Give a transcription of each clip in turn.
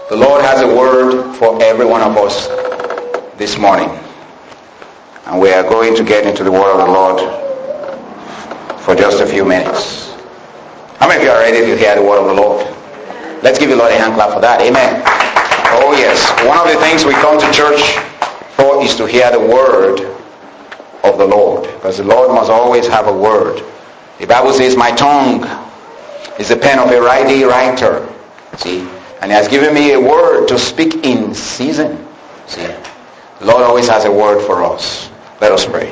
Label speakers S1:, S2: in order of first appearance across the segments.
S1: The Lord has a word for every one of us this morning. And we are going to get into the word of the Lord for just a few minutes. How many of you are ready to hear the word of the Lord? Let's give the Lord a hand clap for that. Amen. Oh yes. One of the things we come to church for is to hear the word of the Lord. Because the Lord must always have a word. The Bible says, my tongue is the pen of a ready writer. See? And He has given me a word to speak in season. See? The Lord always has a word for us. Let us pray.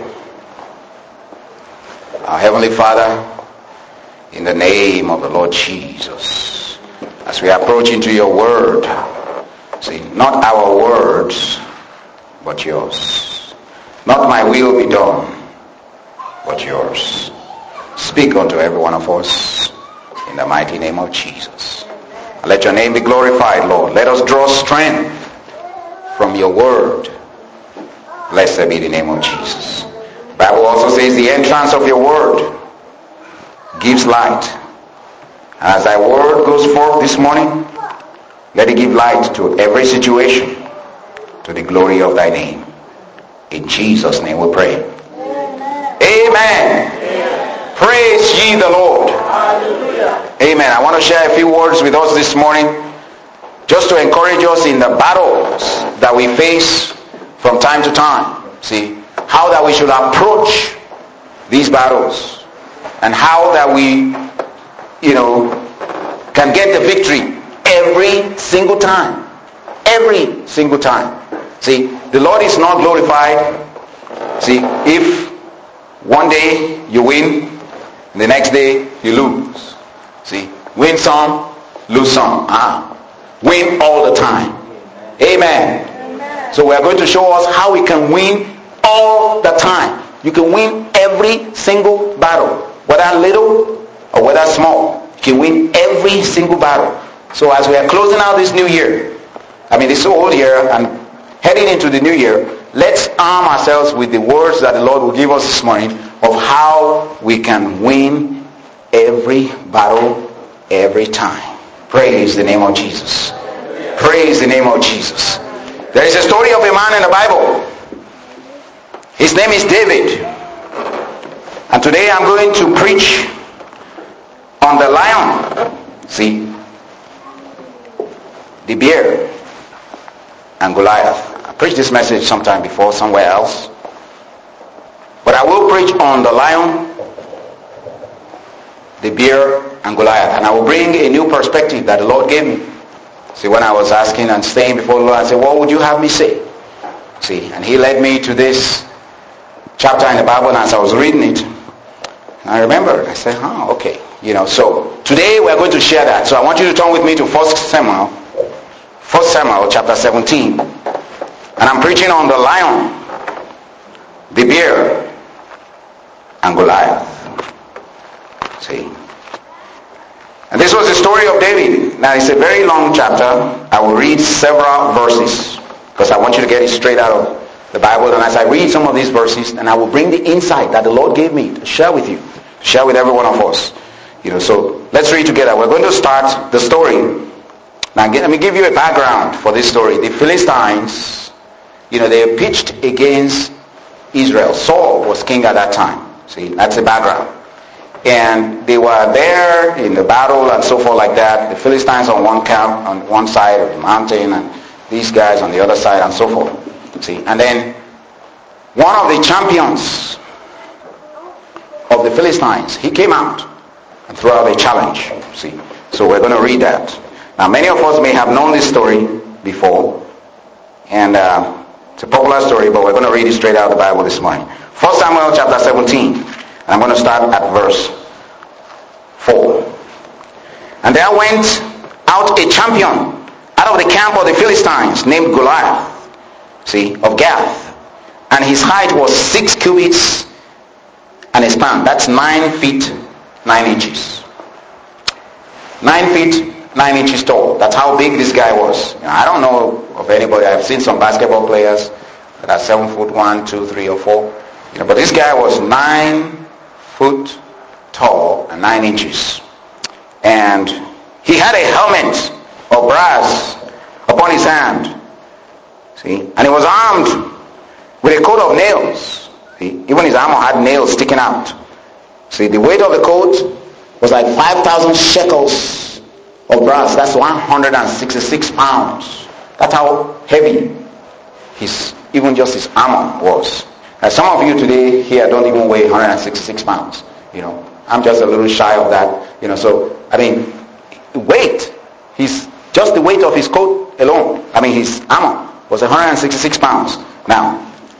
S1: Our Heavenly Father, in the name of the Lord Jesus, as we approach into your word, see, not our words, but yours. Not my will be done, but yours. Speak unto every one of us in the mighty name of Jesus. And let your name be glorified, Lord. Let us draw strength from your word. Blessed be the name of Jesus. The Bible also says the entrance of your word gives light. As thy word goes forth this morning, let it give light to every situation, to the glory of thy name. In Jesus' name we pray. Amen. Praise ye the Lord. Hallelujah. Amen. I want to share a few words with us this morning just to encourage us in the battles that we face from time to time. See, how that we should approach these battles and how that we, can get the victory every single time. Every single time. See, the Lord is not glorified. See, if one day you win, the next day you lose. See, win some, lose some. Win all the time. Amen. So we are going to show us how we can win all the time. You can win every single battle, whether little or whether small. You can win every single battle. So as we are closing out this new year, this old year and heading into the new year, let's arm ourselves with the words that the Lord will give us this morning of how we can win every battle every time. Praise the name of Jesus. Praise the name of Jesus. There is a story of a man in the Bible. His name is David. And today I'm going to preach on the lion. See, the bear and Goliath. I preached this message sometime before somewhere else. But I will preach on the lion, the bear, and Goliath. And I will bring a new perspective that the Lord gave me. See, when I was asking and staying before the Lord, I said, what would you have me say? See, and He led me to this chapter in the Bible, and as I was reading it, I remembered. I said, okay. So today we are going to share that. So I want you to turn with me to 1 Samuel chapter 17. And I'm preaching on the lion, the bear, and Goliath. See? And this was the story of David. Now it's a very long chapter. I will read several verses because I want you to get it straight out of the Bible. And as I read some of these verses, and I will bring the insight that the Lord gave me to share with you, to share with every one of us. So let's read together. We're going to start the story. Now let me give you a background for this story. The Philistines, they pitched against Israel. Saul was king at that time. See, that's the background. And they were there in the battle and so forth like that. The Philistines on one camp, on one side of the mountain, and these guys on the other side and so forth. See, and then one of the champions of the Philistines, he came out and threw out a challenge. See, so we're going to read that. Now, many of us may have known this story before, and it's a popular story, but we're going to read it straight out of the Bible this morning. 1 Samuel chapter 17, and I'm going to start at verse 4. And there went out a champion out of the camp of the Philistines named Goliath, of Gath, and his height was 6 cubits and a span. That's 9 feet 9 inches. 9 feet 9 inches tall. That's how big this guy was. I don't know of anybody. I've seen some basketball players that are 7 foot 1, 2, 3, or 4. But this guy was 9 foot tall and 9 inches. And he had a helmet of brass upon his hand. See? And he was armed with a coat of nails. See? Even his armor had nails sticking out. See, the weight of the coat was like 5,000 shekels of brass. That's 166 pounds. That's how heavy even just his armor was. And some of you today here don't even weigh 166 pounds. I'm just a little shy of that. So, weight. Just the weight of his coat alone. His armor was 166 pounds. Now,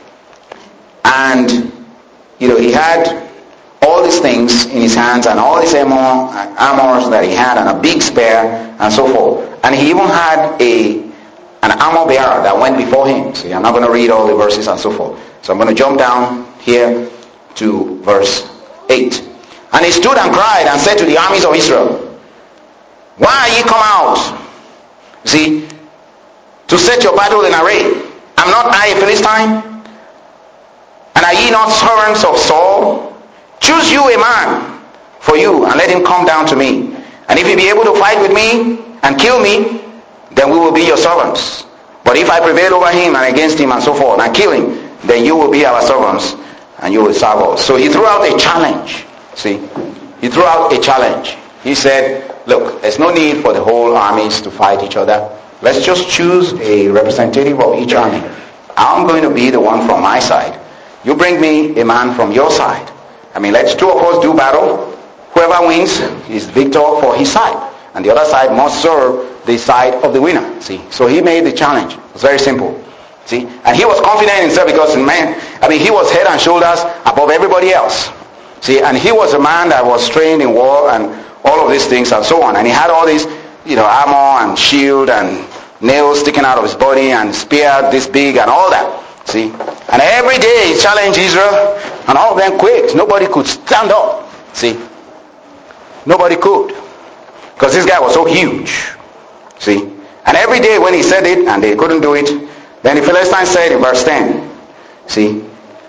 S1: and, he had all these things in his hands and all these armors that he had and a big spear and so forth. And he even had an armor bearer that went before him. See, I'm not going to read all the verses and so forth. So I'm going to jump down here to verse 8. And he stood and cried and said to the armies of Israel, why are ye come out? See, to set your battle in array. Am not I a Philistine? And are ye not servants of Saul? Choose you a man for you, and let him come down to me. And if he be able to fight with me and kill me, then we will be your servants. But if I prevail over him and against him and so forth, and kill him, then you will be our servants, and you will serve us. So he threw out a challenge. See, he threw out a challenge. He said, look, there's no need for the whole armies to fight each other. Let's just choose a representative of each army. I'm going to be the one from my side. You bring me a man from your side. Let's two of us do battle. Whoever wins is victor for his side. And the other side must serve the side of the winner. See, so he made the challenge. It was very simple. See, and he was confident in himself because he was head and shoulders above everybody else. See, and he was a man that was trained in war and all of these things and so on. And he had all these, armor and shield and nails sticking out of his body and spear this big and all that. See, and every day he challenged Israel, and all of them quaked. Nobody could stand up. See, nobody could, because this guy was so huge. See, and every day when he said it and they couldn't do it, then the Philistines said in verse 10, see,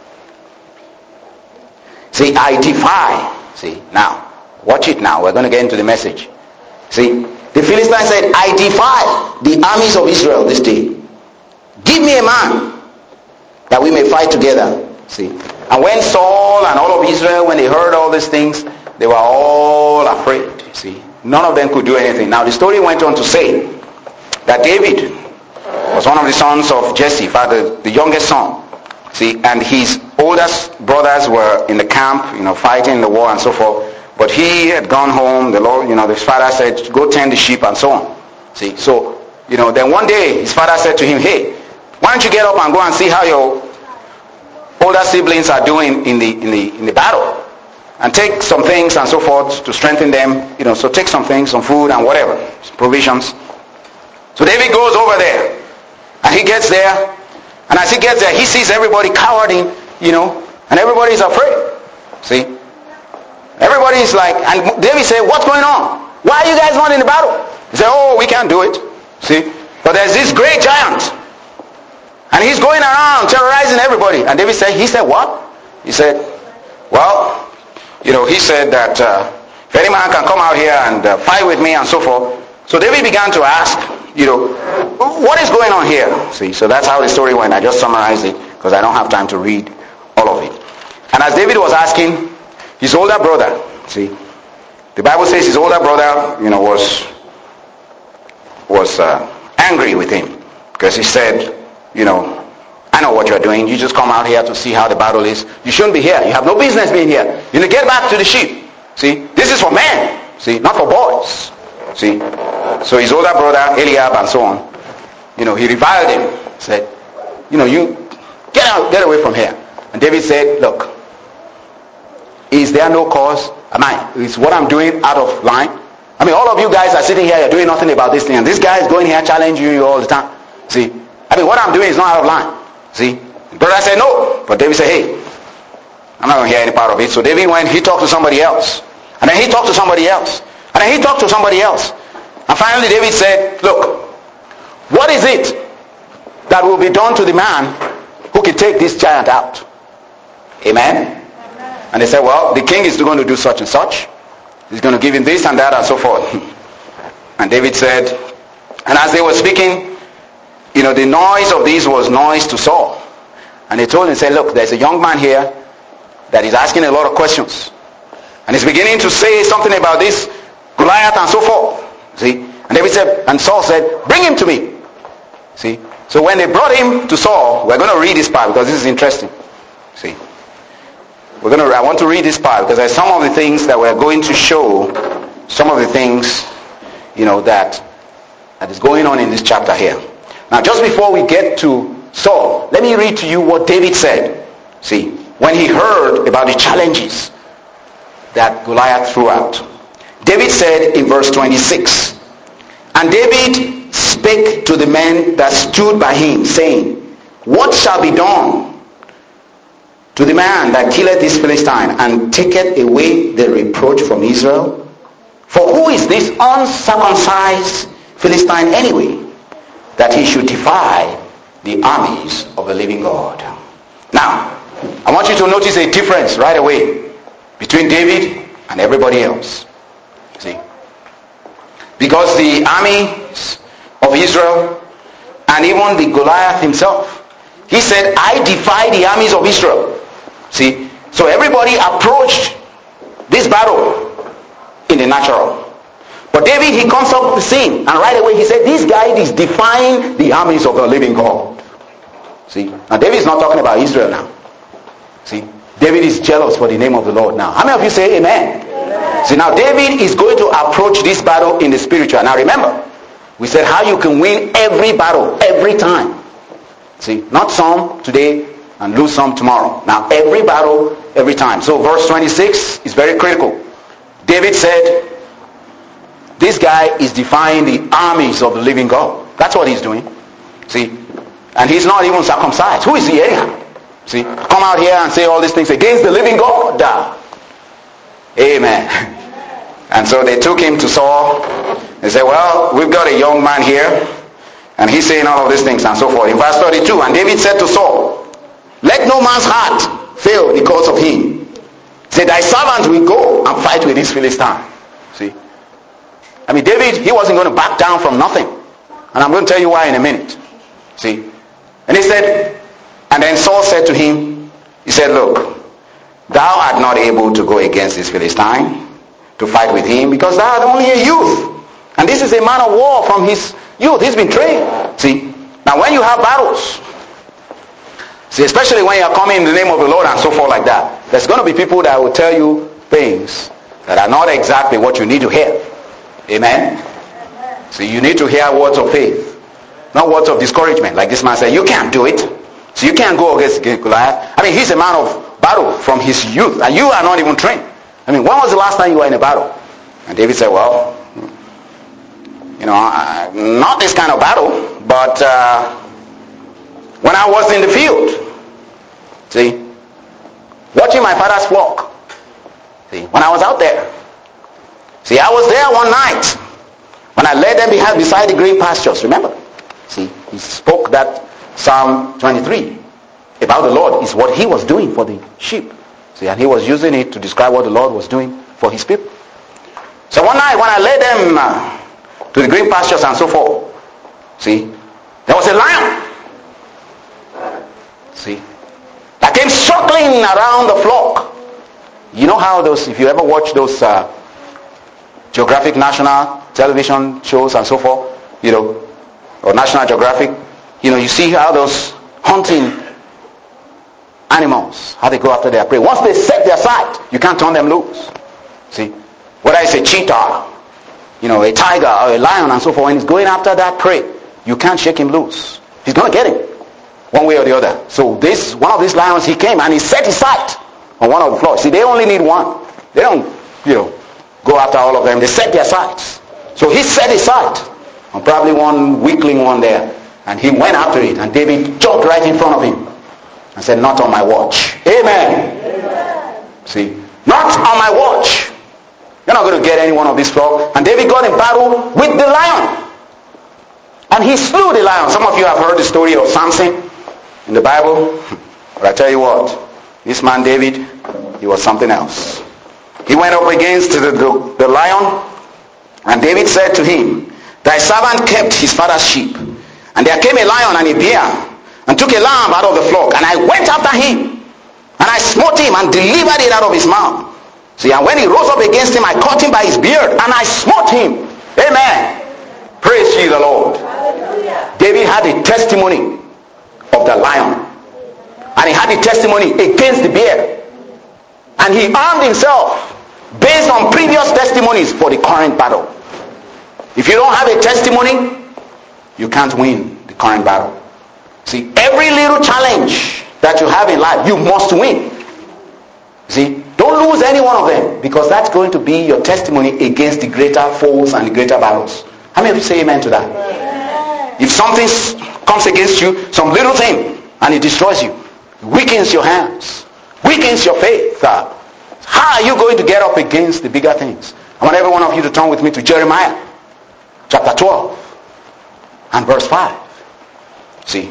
S1: I defy. See, now watch it. Now we're going to get into the message. See, the Philistines said, I defy the armies of Israel this day. Give me a man that we may fight together. See, and when Saul and all of Israel, when they heard all these things, they were all afraid. See, none of them could do anything. Now the story went on to say that David was one of the sons of Jesse, in fact, the youngest son. See, and his oldest brothers were in the camp, fighting in the war and so forth. But he had gone home. The Lord, his father said, go tend the sheep and so on. See, so, then one day his father said to him, hey, why don't you get up and go and see how your older siblings are doing in the battle, and take some things and so forth to strengthen them. So take some things, some food and whatever, provisions. So David goes over there, and he gets there, and as he gets there, he sees everybody cowering, and everybody's afraid. See, everybody's like, and David said, "What's going on? Why are you guys not in the battle?" He said, "Oh, we can't do it. See, but there's this great giant. And he's going around terrorizing everybody." And David said, he said, "What?" He said, "Well, he said that if any man can come out here and fight with me and so forth." So David began to ask, what is going on here? See, so that's how the story went. I just summarized it because I don't have time to read all of it. And as David was asking, his older brother, see, the Bible says his older brother, was angry with him because he said, I know what you're doing. You just come out here to see how the battle is. You shouldn't be here. You have no business being here. Get back to the sheep. See, this is for men. See, not for boys. See, so his older brother Eliab and so on, he reviled him. Said, you get out, get away from here. And David said, look, is there no cause? Is what I'm doing out of line? All of you guys are sitting here, you're doing nothing about this thing, and this guy is going here challenging you all the time. See, what I'm doing is not out of line. See, the brother said no, but David said, hey, I'm not going to hear any part of it. So David went, he talked to somebody else, and then he talked to somebody else, and then he talked to somebody else, and finally David said, look, what is it that will be done to the man who can take this giant out? Amen? And they said, well, the king is going to do such and such. He's going to give him this and that and so forth. And David said, and as they were speaking, the noise of this was noise to Saul. And they told him, said, look, there's a young man here that is asking a lot of questions. And he's beginning to say something about this Goliath and so forth. See? And David said, and Saul said, bring him to me. See? So when they brought him to Saul, we're going to read this part because this is interesting. See? I want to read this part because there's some of the things that we're going to show, some of the things, that is going on in this chapter here. Now, just before we get to Saul, let me read to you what David said. See, when he heard about the challenges that Goliath threw out. David said in verse 26, and David spake to the men that stood by him, saying, what shall be done to the man that killeth this Philistine, and taketh away the reproach from Israel? For who is this uncircumcised Philistine anyway, that he should defy the armies of the living God? Now, I want you to notice a difference right away between David and everybody else. See? Because the armies of Israel and even the Goliath himself, he said, I defy the armies of Israel. See? So everybody approached this battle in the natural. But David, he comes up with the scene, and right away he said, this guy is defying the armies of the living God. See? Now David is not talking about Israel now. See? David is jealous for the name of the Lord now. How many of you say amen? Amen. See, now David is going to approach this battle in the spiritual. Now remember, we said how you can win every battle, every time. See? Not some today and lose some tomorrow. Now every battle, every time. So verse 26 is very critical. David said, this guy is defying the armies of the living God. That's what he's doing. See? And he's not even circumcised. Who is he anyhow? See? Come out here and say all these things against the living God. Amen. And so they took him to Saul. They said, well, we've got a young man here, and he's saying all of these things and so forth. In verse 32, and David said to Saul, let no man's heart fail because of him. Say, thy servant will go and fight with this Philistine. See? I mean, David, he wasn't going to back down from nothing. And I'm going to tell you why in a minute. See? And he said, and then Saul said to him, he said, look, thou art not able to go against this Philistine to fight with him because thou art only a youth. And this is a man of war from his youth. He's been trained. See? Now when you have battles, see, especially when you're coming in the name of the Lord and so forth like that, there's going to be people that will tell you things that are not exactly what you need to hear. Amen? So you need to hear words of faith, not words of discouragement. Like this man said, you can't do it. So you can't go against Goliath. I mean, he's a man of battle from his youth, and you are not even trained. I mean, when was the last time you were in a battle? And David said, well, not this kind of battle, but when I was in the field, see, watching my father's flock, see, when I was out there, see, I was there one night when I led them beside the green pastures. Remember? See, he spoke that Psalm 23 about the Lord is what he was doing for the sheep. See, and he was using it to describe what the Lord was doing for his people. So one night when I led them to the green pastures and so forth, see, there was a lion. See, that came circling around the flock. You know how those, if you ever watch those Geographic National television shows and so forth, or National Geographic, you see how those hunting animals, how they go after their prey. Once they set their sight, you can't turn them loose. See, whether it's a cheetah, a tiger or a lion and so forth, when he's going after that prey, you can't shake him loose. He's going to get him one way or the other. So one of these lions, he came and he set his sight on one of the flocks. See, they only need one. They don't, go after all of them. They set their sights. So he set his sight on probably one weakling one there. And he went after it. And David jumped right in front of him and said, not on my watch. Amen. Amen. See, not on my watch. You're not going to get any one of these flock. And David got in battle with the lion. And he slew the lion. Some of you have heard the story of Samson in the Bible. But I tell you what, this man David, he was something else. He went up against the lion, and David said to him, thy servant kept his father's sheep, And there came a lion and a bear, and took a lamb out of the flock, and I went after him, and I smote him and delivered it out of his mouth. See, and when he rose up against him, I caught him by his beard, and I smote him. Amen. Praise ye the Lord. Hallelujah. David had a testimony of the lion, and he had a testimony against the bear, and he armed himself based on previous testimonies for the current battle. If you don't have a testimony, you can't win the current battle. See, every little challenge that you have in life, you must win. See, don't lose any one of them, because that's going to be your testimony against the greater foes and the greater battles. How many of you say amen to that? Amen. If something comes against you, some little thing, and it destroys you, it weakens your hands, weakens your faith, how are you going to get up against the bigger things? I want every one of you to turn with me to Jeremiah chapter 12 and verse 5. See,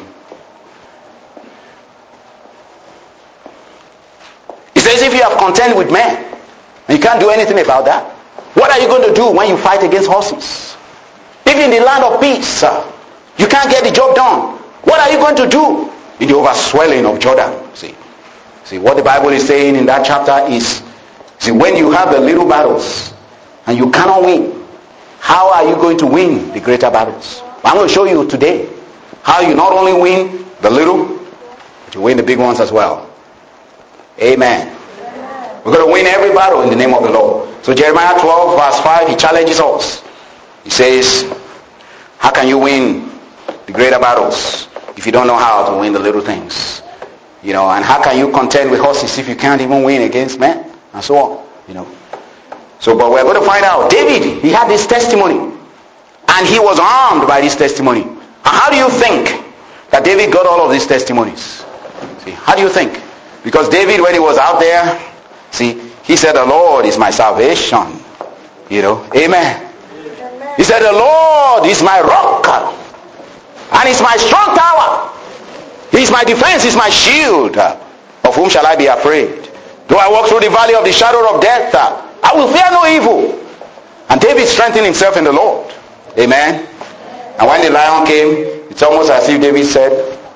S1: it says, if you have contended with men and you can't do anything about that, what are you going to do when you fight against horses? If in the land of peace you can't get the job done, what are you going to do in the overswelling of Jordan? See what the Bible is saying in that chapter is, see, when you have the little battles and you cannot win, how are you going to win the greater battles? I'm going to show you today how you not only win the little, but you win the big ones as well. Amen. We're going to win every battle in the name of the Lord. So Jeremiah 12 verse 5, he challenges us. He says, how can you win the greater battles if you don't know how to win the little things? You know, and how can you contend with horses if you can't even win against men? And so on. You know. So, but we're going to find out. David, he had this testimony, and he was armed by this testimony. And how do you think that David got all of these testimonies? See, how do you think? Because David, when he was out there, see, he said, the Lord is my salvation. You know, amen. He said, the Lord is my rock, and he's my strong tower. He's my defense, he's my shield. Of whom shall I be afraid? Though I walk through the valley of the shadow of death, I will fear no evil. And David strengthened himself in the Lord. Amen. And when the lion came, it's almost as if David said,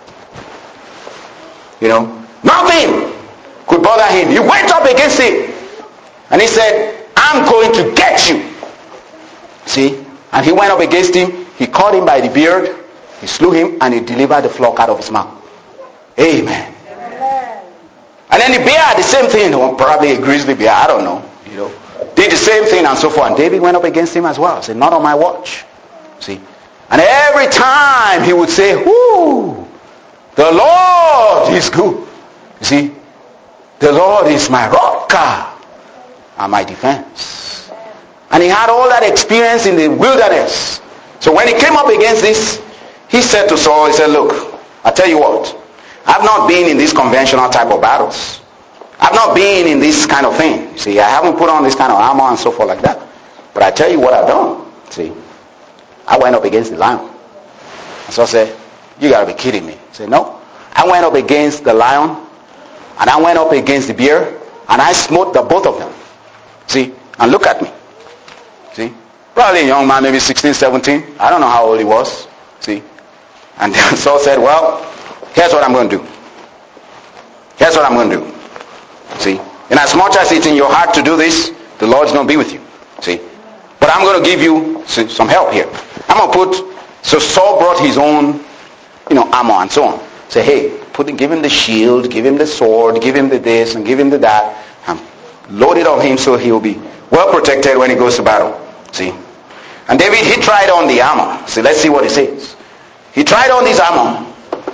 S1: you know, nothing could bother him. He went up against him, and he said, I'm going to get you. See? And he went up against him. He caught him by the beard. He slew him, and he delivered the flock out of his mouth. Amen. Amen. And then the bear, the same thing. Well, probably a grizzly bear, I don't know. You know, did the same thing and so forth. And David went up against him as well. Said, not on my watch. See? And every time he would say, whoo, the Lord is good. You see? The Lord is my rock and my defense. And he had all that experience in the wilderness. So when he came up against this, he said to Saul, he said, look, I tell you what, I've not been in these conventional type of battles. I've not been in this kind of thing. See, I haven't put on this kind of armor and so forth like that. But I tell you what I've done. See, I went up against the lion. And Saul said, you got to be kidding me. He said, no. I went up against the lion, and I went up against the bear, and I smote the both of them. See, and look at me. See, probably a young man, maybe 16, 17. I don't know how old he was. See, and then Saul said, well, here's what I'm going to do. Here's what I'm going to do. See, in as much as it's in your heart to do this, the Lord's going to be with you. See, but I'm going to give you some help here. I'm going to so Saul brought his own, armor and so on. Say, hey, give him the shield, give him the sword, give him the this and give him the that, and load it on him so he'll be well protected when he goes to battle. See, and David, he tried on the armor. See, let's see what he says. He tried on this armor.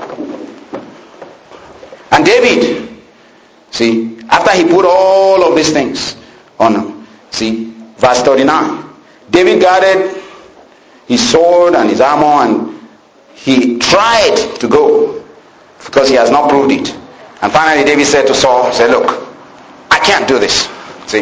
S1: And David, see, after he put all of these things on him, see, verse 39. David guarded his sword and his armor, and he tried to go because he has not proved it. And finally David said to Saul, say, look, I can't do this. See,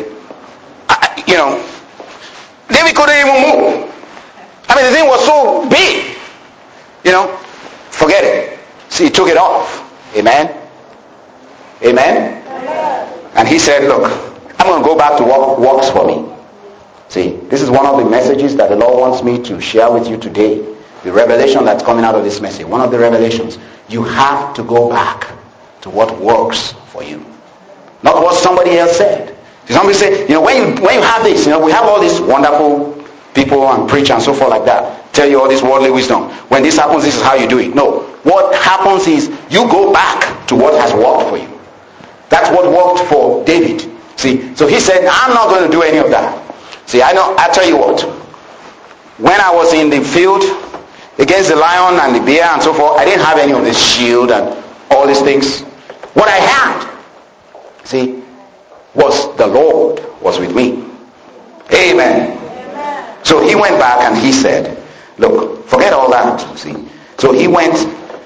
S1: David couldn't even move. I mean, the thing was so big. Forget it. See, he took it off. Amen. Amen. And he said, look, I'm going to go back to what works for me. See, this is one of the messages that the Lord wants me to share with you today. the revelation that's coming out of this message, one of the revelations, you have to go back to what works for you. Not what somebody else said. Somebody say, when you have this, we have all these wonderful people and preach and so forth like that. Tell you all this worldly wisdom. When this happens, this is how you do it. No. What happens is you go back to what has worked for you. That's what worked for David. See, so he said, I'm not going to do any of that. See, I tell you what. When I was in the field against the lion and the bear and so forth, I didn't have any of this shield and all these things. What I had, see, was the Lord was with me. Amen. So he went back and he said, look, forget all that, see. So he went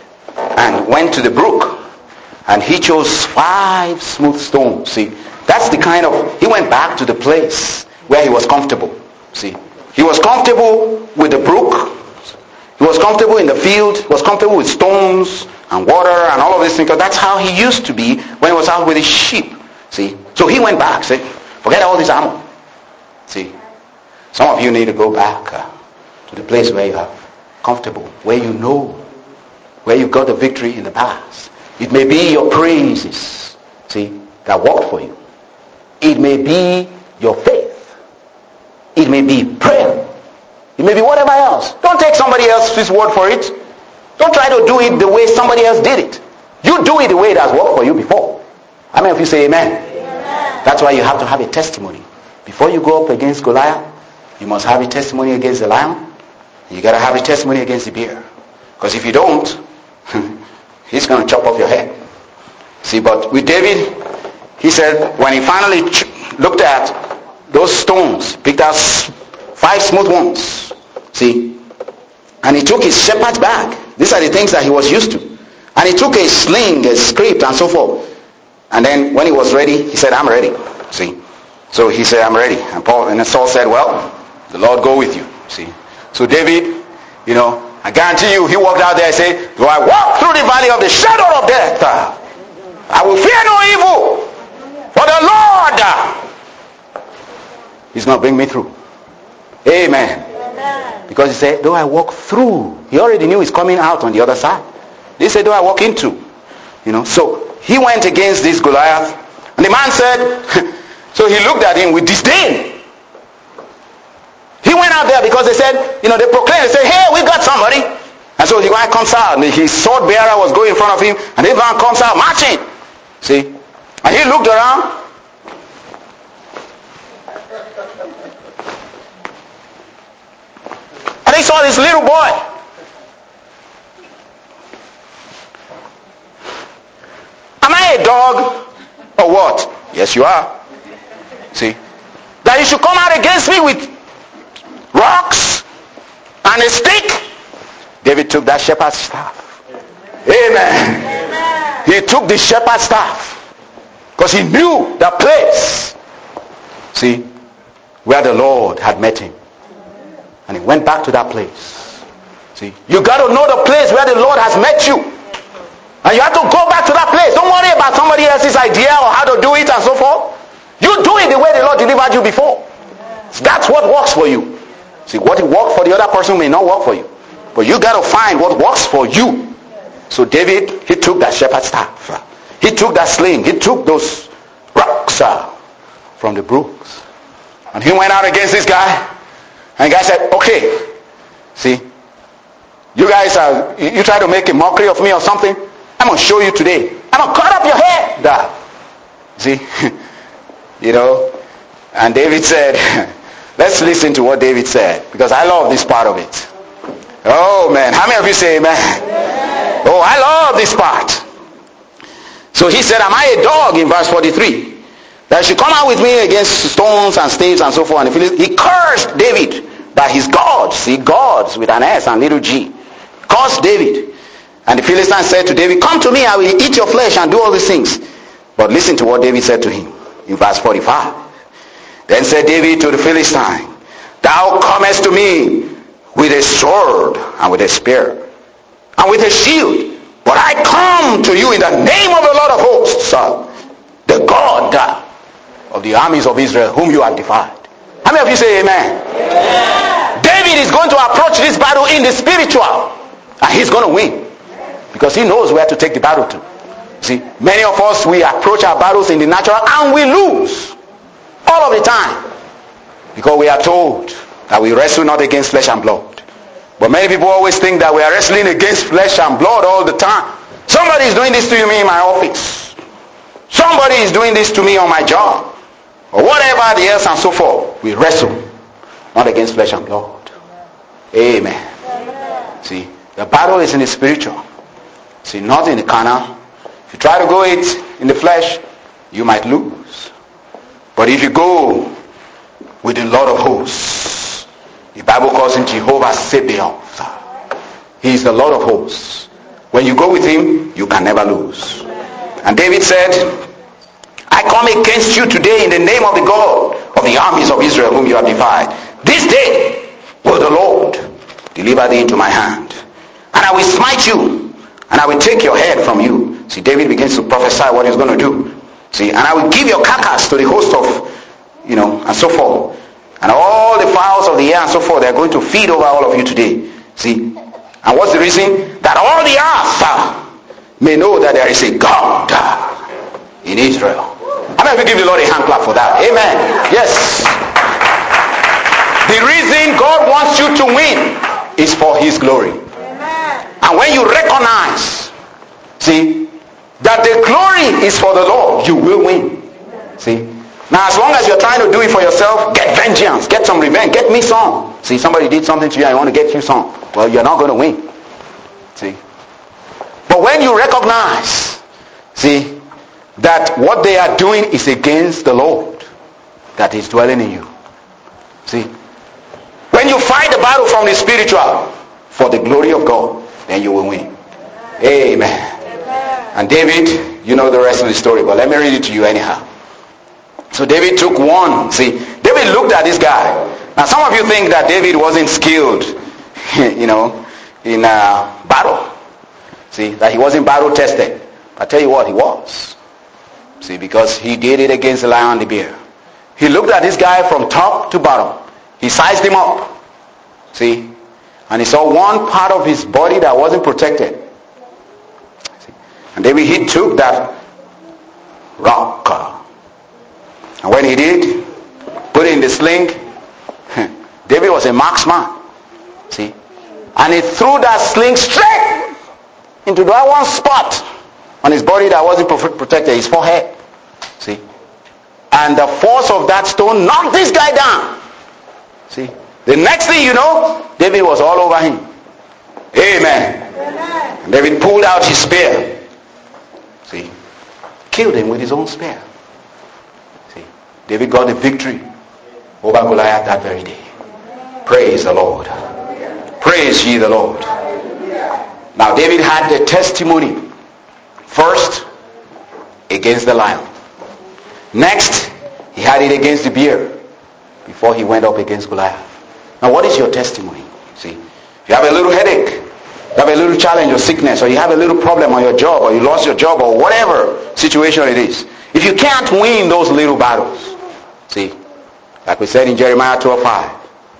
S1: to the brook and he chose 5 smooth stones, see. That's the kind of, he went back to the place where he was comfortable, see. He was comfortable with the brook. He was comfortable in the field. He was comfortable with stones and water and all of these things. Because that's how he used to be when he was out with his sheep, see. So he went back, see. Forget all this armor, see. Some of you need to go back to the place where you are comfortable, where you know, where you got the victory in the past. It may be your praises, see, that worked for you. It may be your faith. It may be prayer. It may be whatever else. Don't take somebody else's word for it. Don't try to do it the way somebody else did it. You do it the way it has worked for you before. How many of you say amen? Amen. That's why you have to have a testimony. Before you go up against Goliath, you must have a testimony against the lion. You got to have a testimony against the bear. Because if you don't, he's going to chop off your head. See, but with David, he said, when he finally looked at those stones, picked out 5 smooth ones, see, and he took his shepherd's bag. These are the things that he was used to. And he took a sling, a script, and so forth. And then when he was ready, he said, I'm ready, see. So he said, I'm ready. And Saul said, well, the Lord go with you, see. So David, I guarantee you, he walked out there and said, though I walk through the valley of the shadow of death, I will fear no evil, for the Lord, he's going to bring me through. Amen. Amen. Because he said, though I walk through, he already knew he's coming out on the other side. He said, though I walk into, so he went against this Goliath, and the man said, so he looked at him with disdain. He went out there because they said, they proclaimed, they said, hey, we got somebody. And so the guy comes out, and his sword bearer was going in front of him, and this man comes out marching. See? And he looked around. And he saw this little boy. Am I a dog or what? Yes, you are. See? That you should come out against me with rocks and a stick. David took that shepherd's staff. Amen. Amen. He took the shepherd's staff because he knew the place, see, where the Lord had met him. And he went back to that place. See, you got to know the place where the Lord has met you. And you have to go back to that place. Don't worry about somebody else's idea or how to do it and so forth. You do it the way the Lord delivered you before. That's what works for you. See, what worked for the other person may not work for you. But you got to find what works for you. So David, he took that shepherd's staff. He took that sling. He took those rocks from the brooks. And he went out against this guy. And the guy said, okay, see, you guys you try to make a mockery of me or something. I'm going to show you today. I'm going to cut up your head. See, and David said, let's listen to what David said, because I love this part of it. Oh man, how many of you say amen? Amen. Oh, I love this part. So he said, am I a dog, in verse 43, that should come out with me against stones and staves and so forth? And he cursed David by his gods. See, gods with an S and little g. Cursed David. And the Philistine said to David, come to me, I will eat your flesh and do all these things. But listen to what David said to him in verse 45. Then said David to the Philistine, thou comest to me with a sword and with a spear and with a shield, but I come to you in the name of the Lord of hosts, the God of the armies of Israel, whom you have defied. How many of you say amen? Amen. David David is going to approach this battle in the spiritual. And he's going to win. Because he knows where to take the battle to. See, many of us, we approach our battles in the natural and we lose. All of the time. Because we are told that we wrestle not against flesh and blood. But many people always think that we are wrestling against flesh and blood all the time. Somebody is doing this to me in my office. Somebody is doing this to me on my job. Or whatever else and so forth. We wrestle not against flesh and blood. Amen. See, the battle is in the spiritual. See, not in the carnal. If you try to go it in the flesh, you might lose. But if you go with the Lord of hosts, the Bible calls him Jehovah Sabaoth. He is the Lord of hosts. When you go with him, you can never lose. And David said, I come against you today in the name of the God of the armies of Israel whom you have defied. This day will the Lord deliver thee into my hand. And I will smite you, and I will take your head from you. See, David begins to prophesy what he's going to do. See, and I will give your carcass to the host of, and so forth. And all the fowls of the air and so forth, they're going to feed over all of you today. See, and what's the reason? That all the earth may know that there is a God in Israel. How many of you give the Lord a hand clap for that? Amen. Yes. The reason God wants you to win is for his glory. And when you recognize, see, that the glory is for the Lord, you will win. See? Now as long as you're trying to do it for yourself, get vengeance, get some revenge, get me some. See, somebody did something to you and you want to get you some. Well, you're not going to win. See? But when you recognize, see, that what they are doing is against the Lord that is dwelling in you. See? When you fight the battle from the spiritual for the glory of God, then you will win. Amen. And David, you know the rest of the story, but let me read it to you anyhow. So David took one. See, David looked at this guy. Now some of you think that David wasn't skilled, in battle. See, that he wasn't battle tested. I tell you what, he was. See, because he did it against the lion and the bear. He looked at this guy from top to bottom. He sized him up. See, and he saw one part of his body that wasn't protected. See? And David, he took that rock. And when he did, put it in the sling, David was a marksman. See? And he threw that sling straight into that one spot on his body that wasn't protected, his forehead. See? And the force of that stone knocked this guy down. See? The next thing you know, David was all over him. Amen. And David pulled out his spear. See? Killed him with his own spear. See? David got the victory over Goliath that very day. Praise the Lord. Praise ye the Lord. Now David had the testimony. First, against the lion. Next, he had it against the bear before he went up against Goliath. Now what is your testimony? See, if you have a little headache, you have a little challenge or sickness, or you have a little problem on your job, or you lost your job, or whatever situation it is, if you can't win those little battles, see, like we said in Jeremiah 12:5,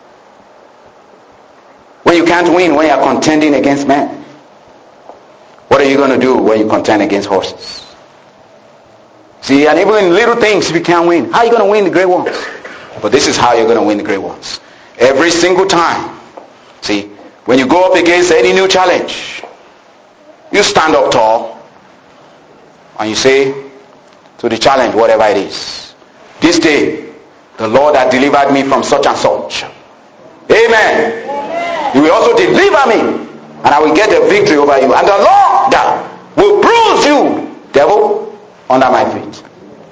S1: when you can't win when you are contending against men, what are you going to do when you contend against horses? See, and even in little things, if you can't win, how are you going to win the great ones? But this is how you're going to win the great ones. Every single time. See, when you go up against any new challenge, you stand up tall and you say to the challenge, whatever it is, this day, the Lord has delivered me from such and such. Amen. You will also deliver me, and I will get the victory over you. And the Lord will bruise you, devil, under my feet.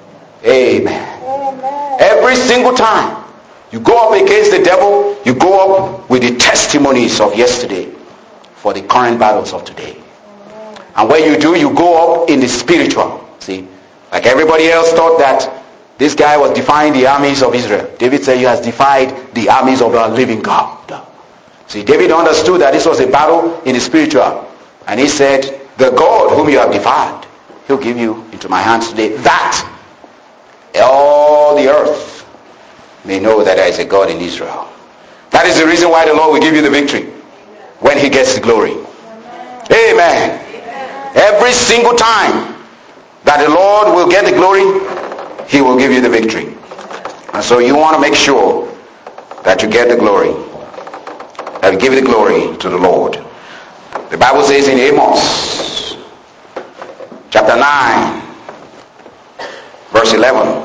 S1: Amen. Every single time you go up against the devil, you go up with the testimonies of yesterday for the current battles of today. And when you do, you go up in the spiritual. See, like everybody else thought that this guy was defying the armies of Israel. David said he has defied the armies of our living God. See, David understood that this was a battle in the spiritual. And he said, the God whom you have defied, he'll give you into my hands today, that all the earth may know that there is a God in Israel. That is the reason why the Lord will give you the victory when he gets the glory. Amen. Every single time that the Lord will get the glory, he will give you the victory. And so you want to make sure that you get the glory, that you give the glory to the Lord. The Bible says in Amos chapter 9 verse 11,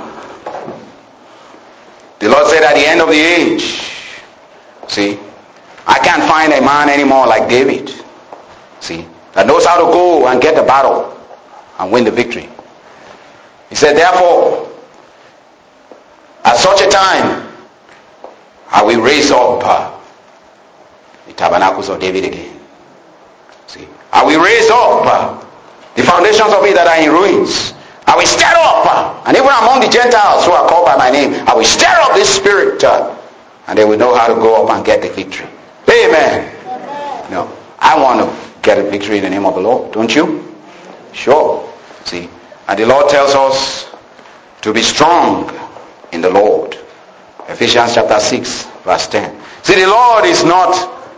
S1: the Lord said at the end of the age, see, I can't find a man anymore like David, see, that knows how to go and get the battle and win the victory. He said, therefore, at such a time, I will raise up the tabernacles of David again. See, I will raise up the foundations of it that are in ruins. I will stir up, and even among the Gentiles who are called by my name, I will stir up this spirit, and they will know how to go up and get the victory. Amen. No, I want to get a victory in the name of the Lord. Don't you? Sure. See, and the Lord tells us to be strong in the Lord. Ephesians chapter 6 verse 10. See, the Lord is not,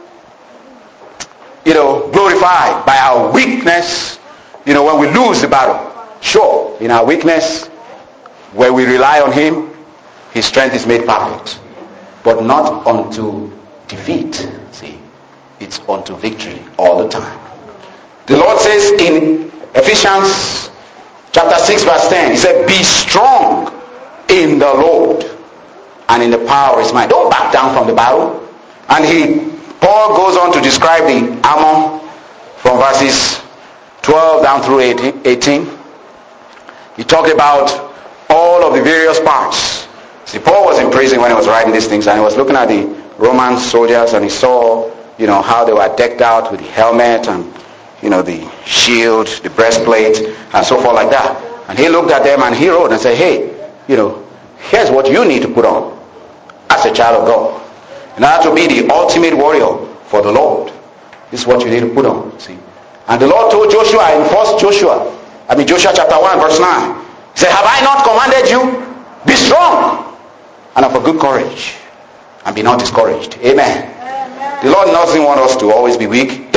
S1: glorified by our weakness, when we lose the battle. Sure, in our weakness, where we rely on him, his strength is made perfect. But not unto defeat. See, it's unto victory all the time. The Lord says in Ephesians chapter 6 verse 10, he said, be strong in the Lord and in the power of his might. Don't back down from the battle. And Paul goes on to describe the armor from verses 12 down through 18. He talked about all of the various parts. See, Paul was in prison when he was writing these things, and he was looking at the Roman soldiers, and he saw, how they were decked out with the helmet and, the shield, the breastplate, and so forth like that. And he looked at them and he wrote and said, hey, here's what you need to put on as a child of God. In order to be the ultimate warrior for the Lord, this is what you need to put on. See? And the Lord told Joshua in Joshua chapter 1 verse 9, he said, have I not commanded you? Be strong and of a good courage, and be not discouraged. Amen. The Lord doesn't want us to always be weak.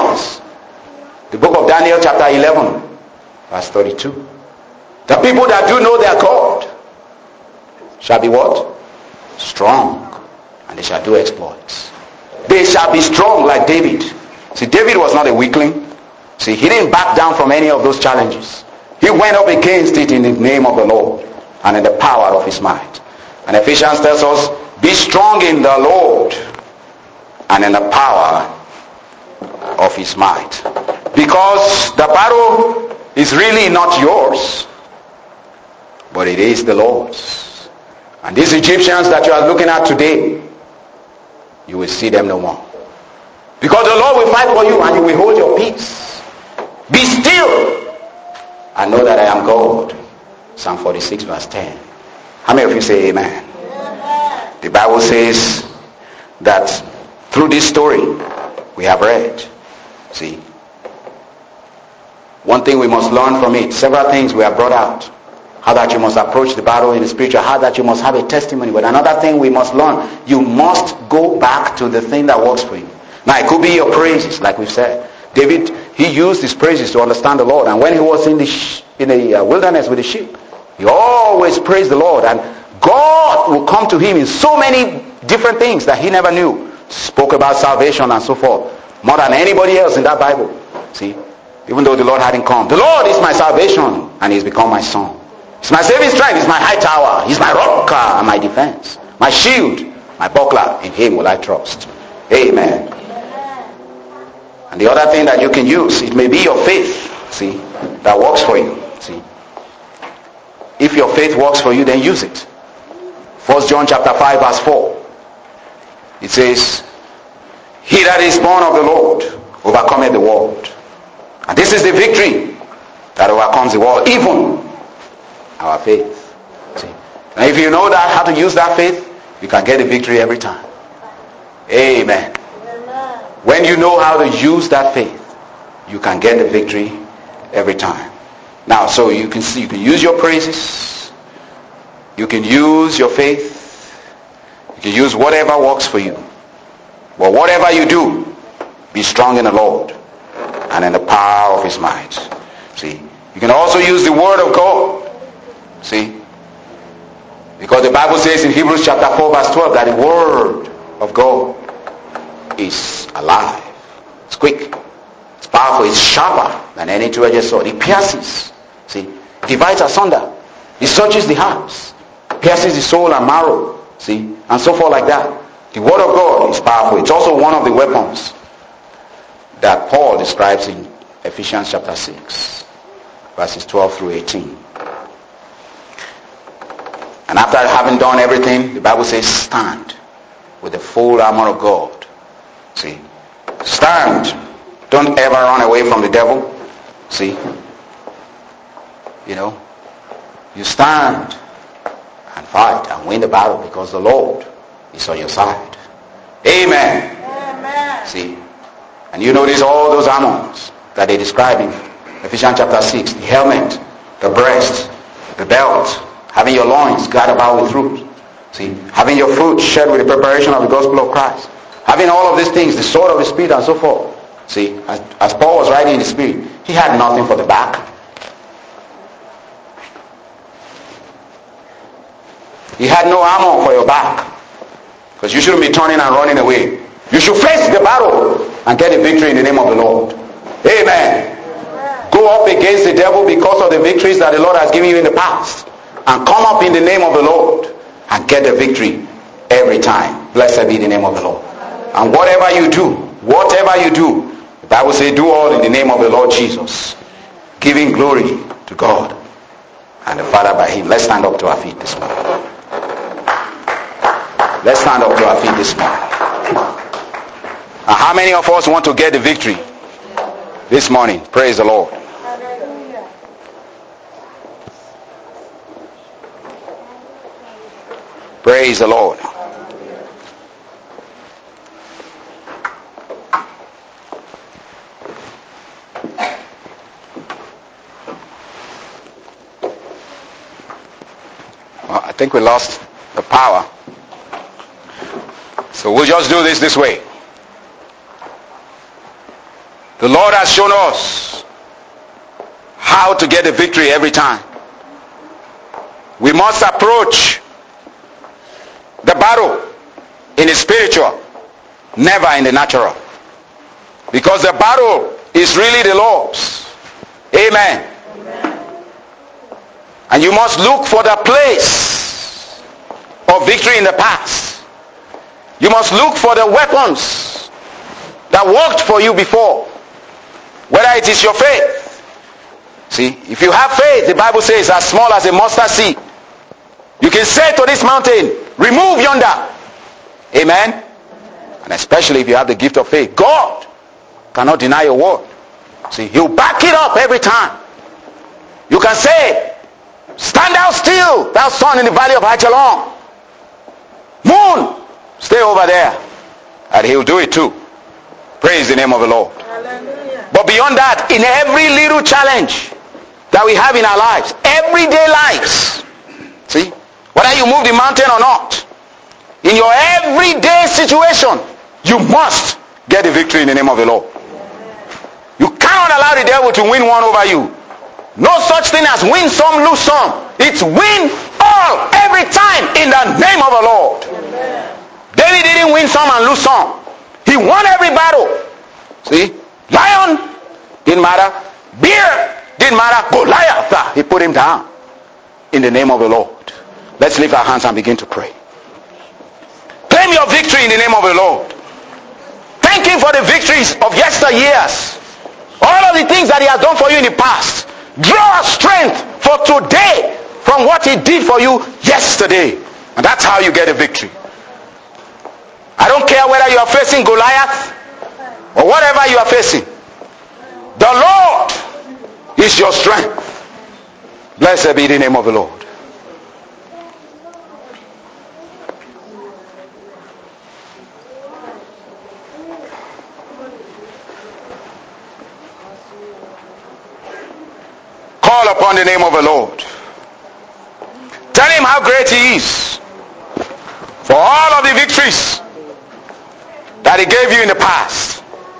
S1: The book of Daniel chapter 11 verse 32. The people that do know their God shall be what? Strong. And they shall do exploits. They shall be strong like David. See, David was not a weakling. See, he didn't back down from any of those challenges. He went up against it in the name of the Lord and in the power of his might. And Ephesians tells us, be strong in the Lord and in the power of his might. Because the battle is really not yours, but it is the Lord's. And these Egyptians that you are looking at today, you will see them no more. Because the Lord will fight for you and you will hold your peace. Be still and know that I am God. Psalm 46 verse 10. How many of you say amen? Amen. The Bible says that through this story we have read. See, one thing we must learn from it. Several things we have brought out. How that you must approach the battle in the spiritual. How that you must have a testimony. But another thing we must learn. You must go back to the thing that works for you. Now it could be your praises, like we've said. David, he used his praises to understand the Lord. And when he was in the wilderness with the sheep, he always praised the Lord. And God will come to him in so many different things that he never knew. Spoke about salvation and so forth. More than anybody else in that Bible. See? Even though the Lord hadn't come. The Lord is my salvation and he's become my song. He's my saving strength. He's my high tower. He's my rock and my defense. My shield. My buckler. In him will I trust. Amen. And the other thing that you can use, it may be your faith, see, that works for you. See, if your faith works for you, then use it. 1 John chapter 5 verse 4. It says, he that is born of the Lord overcometh the world. And this is the victory that overcomes the world, even our faith. See, and if you know that how to use that faith, you can get the victory every time. Amen. When you know how to use that faith, you can get the victory every time. Now, so you can see, you can use your praises, you can use your faith, you can use whatever works for you. But whatever you do, be strong in the Lord and in the power of his might. See, you can also use the word of God. See, because the Bible says in Hebrews chapter 4 verse 12 that the word of God is alive. It's quick. It's powerful. It's sharper than any two-edged sword. It pierces. See, divides asunder. It searches the hearts. Pierces the soul and marrow. See, and so forth like that. The word of God is powerful. It's also one of the weapons that Paul describes in Ephesians chapter 6 verses 12 through 18. And after having done everything, the Bible says stand with the full armor of God. See, stand. Don't ever run away from the devil. See, you stand and fight and win the battle because the Lord is on your side. Amen. Amen. See, and you notice all those armors that they describe in Ephesians chapter 6. The helmet, the breast, the belt, having your loins girded about with truth. See, having your fruit shed with the preparation of the gospel of Christ. Having all of these things, the sword of the Spirit and so forth. See, as Paul was writing in the Spirit, he had nothing for the back. He had no armor for your back. Because you shouldn't be turning and running away. You should face the battle and get a victory in the name of the Lord. Amen. Go up against the devil because of the victories that the Lord has given you in the past. And come up in the name of the Lord and get the victory every time. Blessed be the name of the Lord. And whatever you do, the Bible says do all in the name of the Lord Jesus. Giving glory to God and the Father by him. Let's stand up to our feet this morning. Let's stand up to our feet this morning. And how many of us want to get the victory this morning? Praise the Lord.
S2: Hallelujah.
S1: Praise the Lord. Well, I think we lost the power. So we'll just do this way. The Lord has shown us how to get a victory every time. We must approach the battle in the spiritual, never in the natural. Because the battle is really the Lord's. Amen. Amen. And you must look for the place of victory in the past. You must look for the weapons that worked for you before. Whether it is your faith. See, if you have faith, the Bible says as small as a mustard seed, you can say to this mountain, remove yonder. Amen. And especially if you have the gift of faith, God cannot deny your word. See, he'll back it up every time. You can say, stand thou still, thou sun in the valley of Ajalon. Moon, stay over there. And he'll do it too. Praise the name of the Lord.
S2: Hallelujah.
S1: But beyond that, in every little challenge that we have in our lives, everyday lives, see, whether you move the mountain or not, in your everyday situation, you must get the victory in the name of the Lord. You cannot allow the devil to win one over you. No such thing as win some, lose some. It's win all, every time, in the name of the Lord. David didn't win some and lose some. He won every battle. See? Lion didn't matter. Bear didn't matter. Goliath, he put him down. In the name of the Lord. Let's lift our hands and begin to pray. Claim your victory in the name of the Lord. Thank him for the victories of yesteryears. All of the things that he has done for you in the past. Draw strength for today from what he did for you yesterday. And that's how you get a victory. I don't care whether you are facing Goliath or whatever you are facing. The Lord is your strength. Blessed be the name of the Lord. Call upon the name of the Lord. Tell him how great he is for all of the victories that he gave you in the past.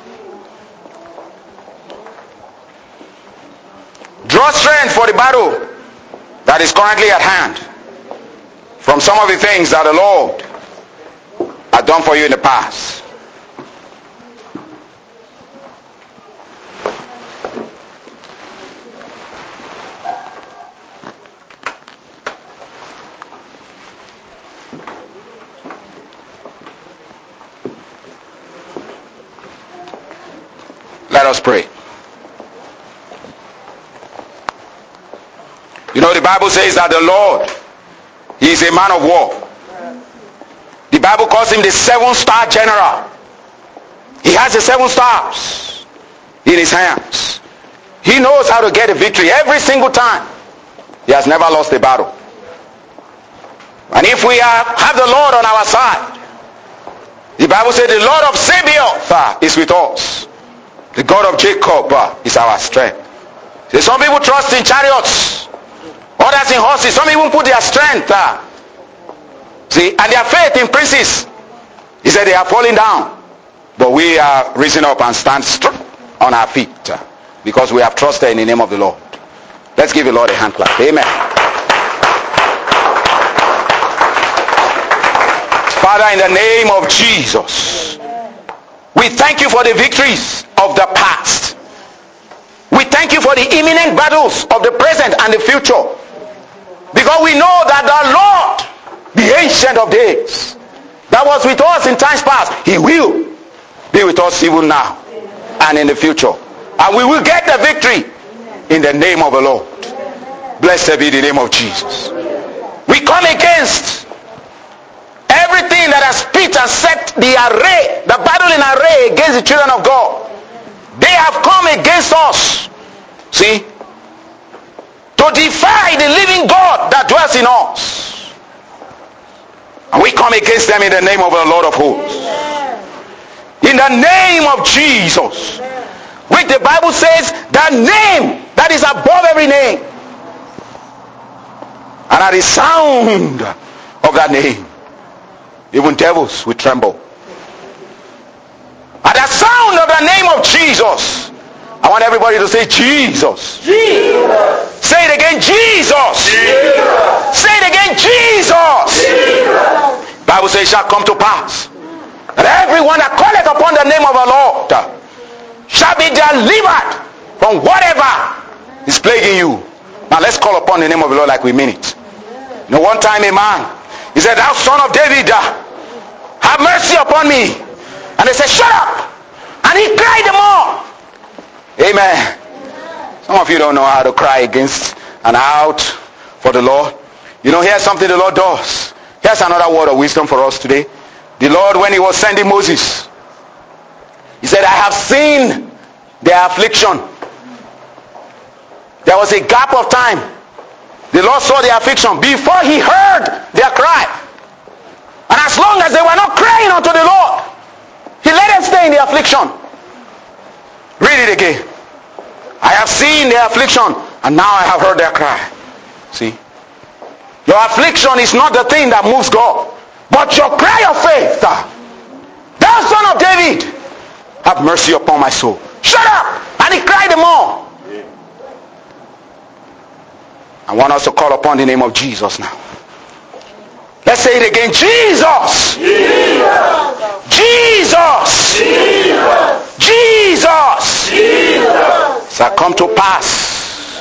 S1: Draw strength for the battle that is currently at hand from some of the things that the Lord has done for you in the past. Let us pray. You know, the Bible says that the Lord, he is a man of war. The Bible calls him the 7-star general. He has the 7 stars in his hands. He knows how to get a victory every single time. He has never lost a battle. And if we have the Lord on our side, the Bible says the Lord of Sabaoth is with us. The God of Jacob is our strength. See, some people trust in chariots, others in horses. Some even put their strength and their faith in princes. He said they are falling down, but we are risen up and stand strong on our feet because we have trusted in the name of the Lord. Let's give the Lord a hand clap. Amen. Father, in the name of Jesus, we thank you for the victories of the past. We thank you for the imminent battles of the present and the future, because we know that the Lord, the Ancient of Days, that was with us in times past, he will be with us even now and in the future, and we will get the victory in the name of the Lord. Blessed be the name of Jesus. We come against everything that has pitched and set the array, the battle in array against the children of God. They have come against us, see, to defy the living God that dwells in us. And we come against them in the name of the Lord of hosts. In the name of Jesus, which the Bible says, the name that is above every name. And at the sound of that name, even devils will tremble. At the sound of the name of Jesus, I want everybody to say Jesus.
S2: Jesus.
S1: Say it again, Jesus.
S2: Jesus.
S1: Say it again, Jesus.
S2: Jesus.
S1: Bible says it shall come to pass that everyone that calleth upon the name of the Lord shall be delivered from whatever is plaguing you. Now let's call upon the name of the Lord like we mean it. You know, one time a man, he said, "Thou son of David, have mercy upon me." And they said, "Shut up!" And he cried them all. Amen. Some of you don't know how to cry against and out for the Lord. You know, here's something the Lord does. Here's another word of wisdom for us today. The Lord, when he was sending Moses, he said, "I have seen their affliction." There was a gap of time. The Lord saw their affliction before he heard their cry. And as long as they were not crying unto the Lord, he let them stay in the affliction. Read it again. I have seen their affliction, and now I have heard their cry. See? Your affliction is not the thing that moves God, but your cry of faith. Thou son of David, have mercy upon my soul. Shut up! And he cried them all. I want us to call upon the name of Jesus now. Let's say it again. Jesus. Jesus. Jesus. Jesus. Jesus. Shall come to pass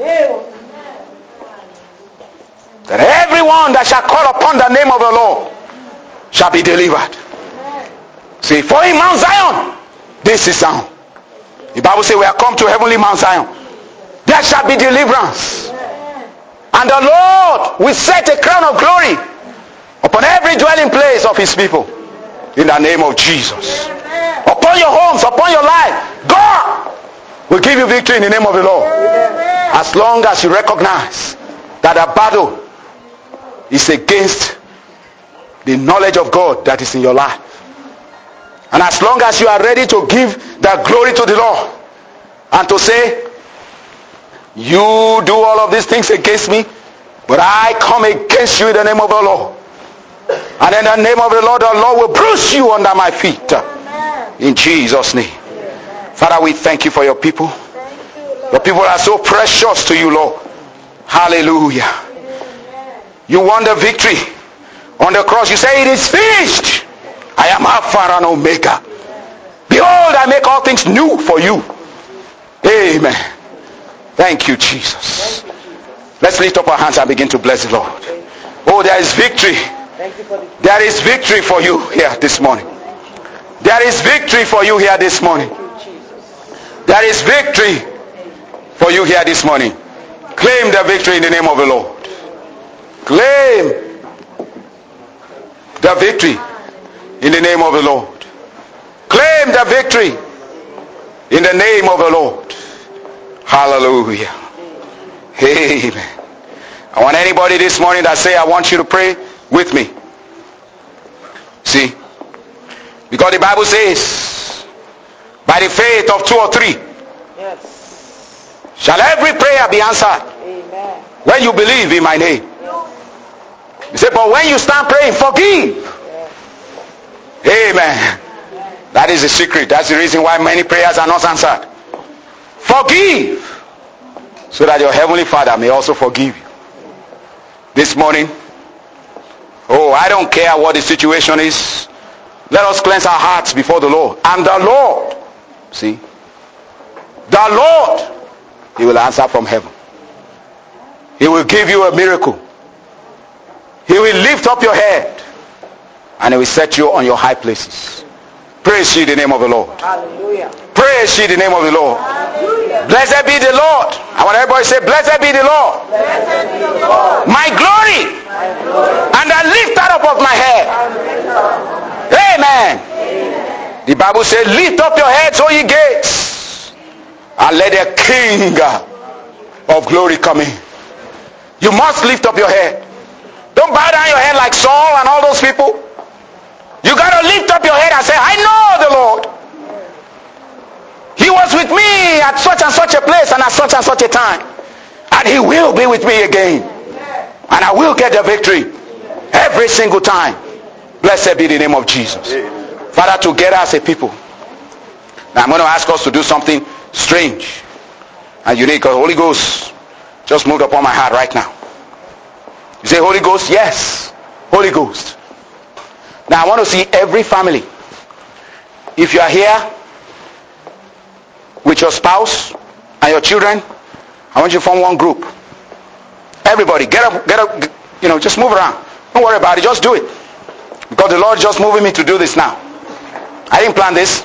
S1: that everyone that shall call upon the name of the Lord shall be delivered. See, for in Mount Zion, this is sound. The Bible says we are come to heavenly Mount Zion. There shall be deliverance. And the Lord will set a crown of glory upon every dwelling place of his people. In the name of Jesus. Upon your homes, upon your life, God will give you victory in the name of the Lord. As long as you recognize that a battle is against the knowledge of God that is in your life. And as long as you are ready to give that glory to the Lord and to say, "You do all of these things against me, but I come against you in the name of the Lord," And in the name of the Lord will bruise you under my feet. In Jesus' name. Father, we thank you for your people. Your people are so precious to you, Lord. Hallelujah. You won the victory on the cross. You say it is finished. I am Alpha and Omega. Behold, I make all things new for you. Amen. Thank you, Jesus. Let's lift up our hands and begin to bless the Lord. Oh, there is victory. There is victory for you here this morning. There is victory for you here this morning. There is victory for you here this morning. Claim the victory in the name of the Lord. Claim the victory in the name of the Lord. Claim the victory in the name of the Lord. Hallelujah. Amen. I want anybody this morning that say, I want you to pray with me. See? Because the Bible says, by the faith of 2 or 3, shall every prayer be answered. Amen. When you believe in my name. You say, but when you start praying, forgive. Amen. That is the secret. That's the reason why many prayers are not answered. Forgive, so that your heavenly Father may also forgive you. This morning, oh, I don't care what the situation is. Let us cleanse our hearts before the Lord. And the Lord, see, the Lord, he will answer from heaven. He will give you a miracle. He will lift up your head, and he will set you on your high places. Praise ye the name of the Lord. Hallelujah. Praise ye the name of the Lord. Hallelujah. Blessed be the Lord. I want everybody to say, blessed be the Lord. Blessed be the Lord. My glory. And the lifter up of my head. Amen. Amen. The Bible says, lift up your heads, O ye gates, and let the King of glory come in. You must lift up your head. Don't bow down your head like Saul and all those people. You got to lift up your head and say, I know the Lord. He was with me at such and such a place and at such and such a time. And he will be with me again. And I will get the victory every single time. Blessed be the name of Jesus. Father, together as a people. Now I'm going to ask us to do something strange and unique. The Holy Ghost just moved upon my heart right now. You say, Holy Ghost? Yes. Holy Ghost. Now I want to see every family. If you are here with your spouse and your children, I want you to form one group. Everybody, get up, just move around. Don't worry about it, just do it. Because the Lord just moving me to do this now. I didn't plan this.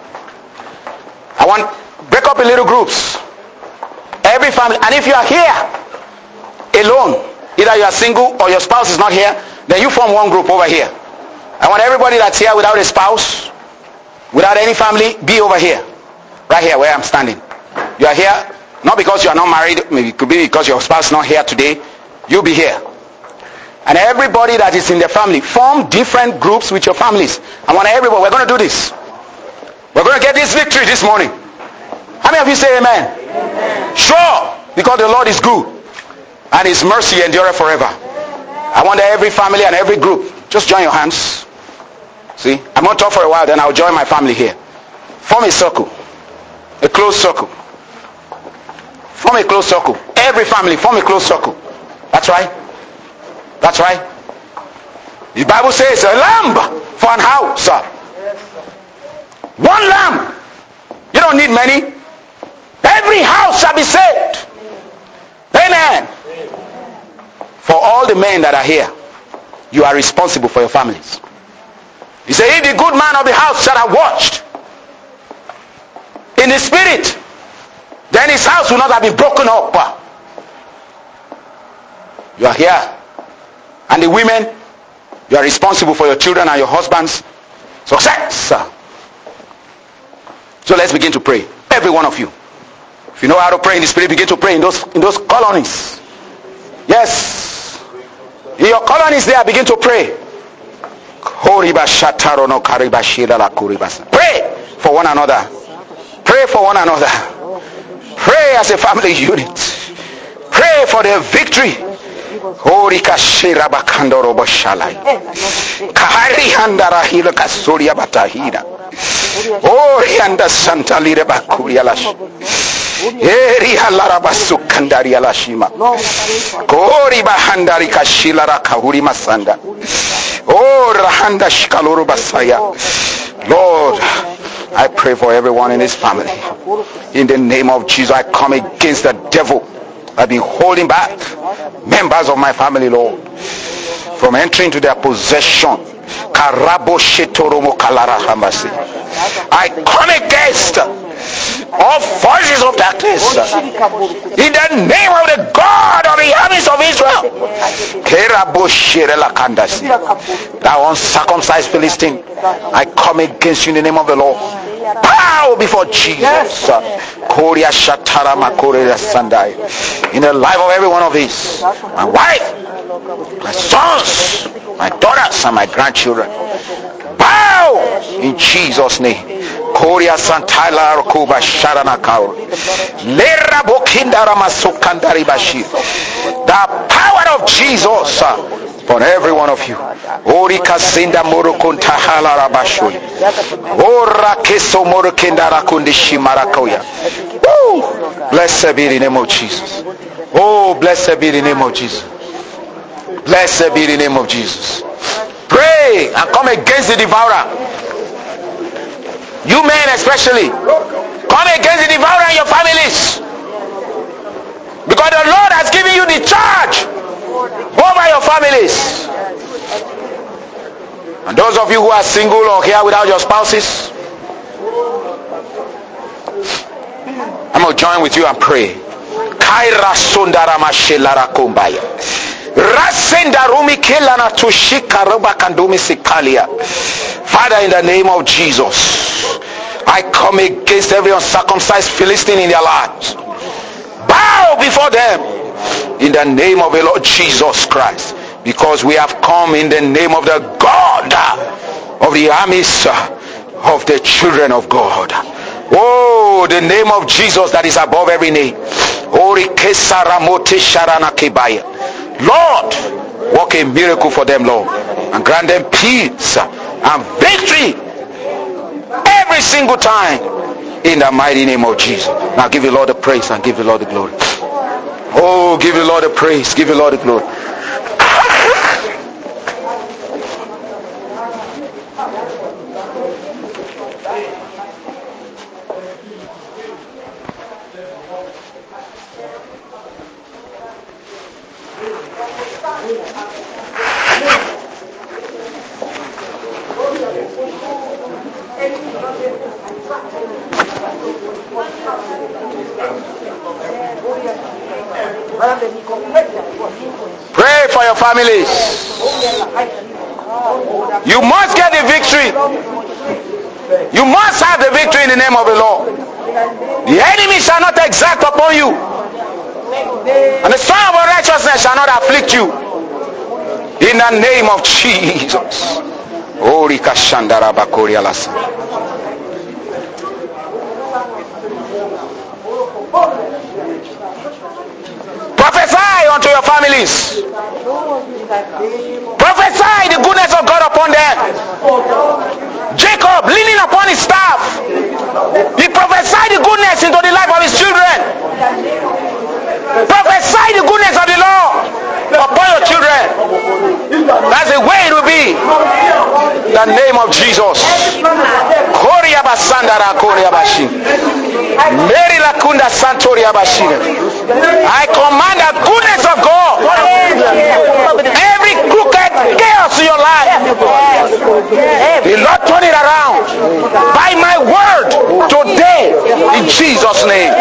S1: I want, break up in little groups. Every family, and if you are here alone, either you are single or your spouse is not here, then you form one group over here. I want everybody that's here without a spouse, without any family, be over here. Right here where I'm standing. You are here, not because you are not married, maybe it could be because your spouse is not here today. You'll be here. And everybody that is in the family, form different groups with your families. I want everybody, we're going to do this. We're going to get this victory this morning. How many of you say amen? Amen. Sure, because the Lord is good. And his mercy endureth forever. I want every family and every group, just join your hands. See, I'm going to talk for a while, then I'll join my family here. Form a circle. A close circle. Form a close circle. Every family, form a close circle. That's right. That's right. The Bible says a lamb for an house. One lamb. You don't need many. Every house shall be saved. Amen. For all the men that are here, you are responsible for your families. He said, if the good man of the house shall have watched in the spirit, then his house will not have been broken up. You are here. And the women, you are responsible for your children and your husbands' success. So let's begin to pray. Every one of you. If you know how to pray in the spirit, begin to pray in those colonies. Yes. In your colonies there, begin to pray. Pray for one another. Pray for one another. Pray as a family unit. Pray for the victory Horika shira bakandoro bashalai. Kahari handara hila kasuria batahira. Orianda Santa Lire Bakuria Lash. Eri halara basukandari alashima. Kori bahandari kashila rakahuri masanda. Oh rahanda shikaluru basaya. Lord, I pray for everyone in this family. In the name of Jesus, I come against the devil. I've been holding back members of my family, Lord, from entering into their possession. Karabo shetoromo kalara hamasi. I come against all forces of darkness in the name of the God of the armies of Israel. Thou uncircumcised Philistine, I come against you in the name of the Lord. Bow before Jesus. In the life of every one of these, my wife, my sons, my daughters, and my grandchildren, bow in Jesus' name. Korea Santala Rokuba Sharana Kaur. Lera Bokindara Masukandari Bashir. The power of Jesus upon every one of you. Orika Sinda Murukunta Halara Bashui. Ora Keso Murukindara Kundishi Marakoya. Blessed be the name of Jesus. Oh, blessed be the name of Jesus. Blessed be the name of Jesus. Pray and come against the devourer. You men especially, come against the devourer in your families, because the Lord has given you the charge over your families. And those of you who are single or here without your spouses, I'm going to join with you and pray. Kaira Sundara Mashelara Kumbaya. Father, in the name of Jesus, I come against every uncircumcised Philistine in their lives. Bow before them in the name of the Lord Jesus Christ, because we have come in the name of the God of the armies of the children of God. Oh, the name of Jesus that is above every name. Lord, work a miracle for them, Lord, and grant them peace and victory every single time in the mighty name of Jesus. Now give the Lord the praise and give the Lord the glory. Oh, give the Lord the praise, give the Lord the glory. Pray for your families. You must get the victory. You must have the victory in the name of the Lord. The enemy shall not exact upon you, and the son of righteousness shall not afflict you. In the name of Jesus. Prophesy unto your families. Prophesy the goodness of God upon them. Jacob, leaning upon his staff, he prophesied the goodness into the life of his children. Prophesy the goodness of the Lord upon your children. That's the way it will be. In the name of Jesus. I command the goodness of God. Every crooked chaos in your life, the Lord turn it around by my word today in Jesus' name.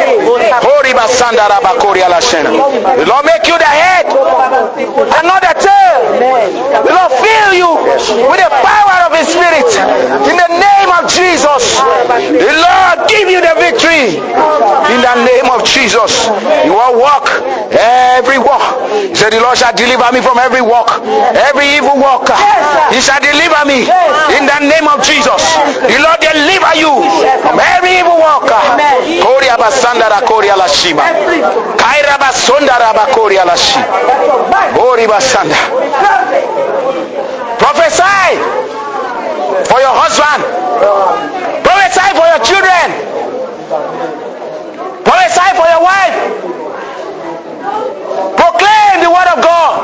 S1: The Lord make you the head and not the tail. The Lord fill you with the power of His Spirit in the name of Jesus. The Lord give you the victory in the name of Jesus. You will walk every walk. He said the Lord shall deliver me from every walk, every evil walk. He shall deliver me in the name of Jesus. The Lord deliver you from every evil walk. basanda rakoria la shima. Kaira basonda rabakoria la shi. Ori basanda. Prophesy for your husband. Prophesy for your children. Prophesy for your wife. Proclaim the word of God.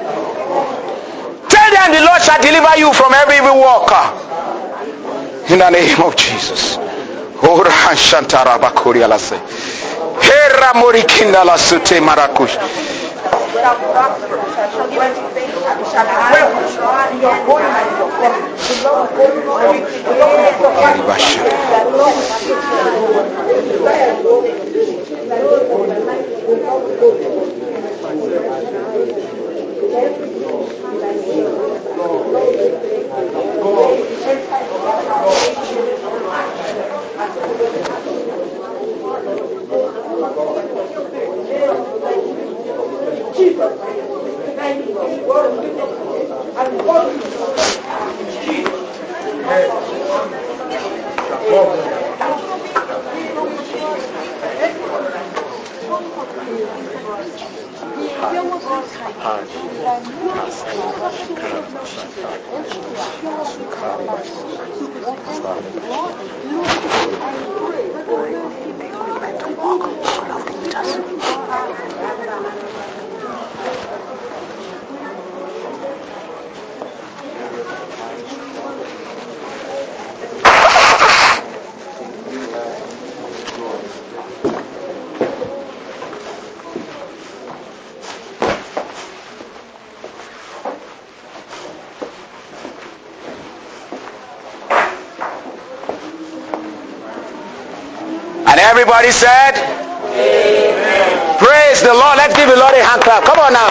S1: Tell them the Lord shall deliver you from every evil worker. In the name of Jesus. Ora shantara bakoria la se. Hera morikinda la sute marakush. And everybody said, Amen. Praise the Lord. Let's give the Lord a hand clap. Come on now.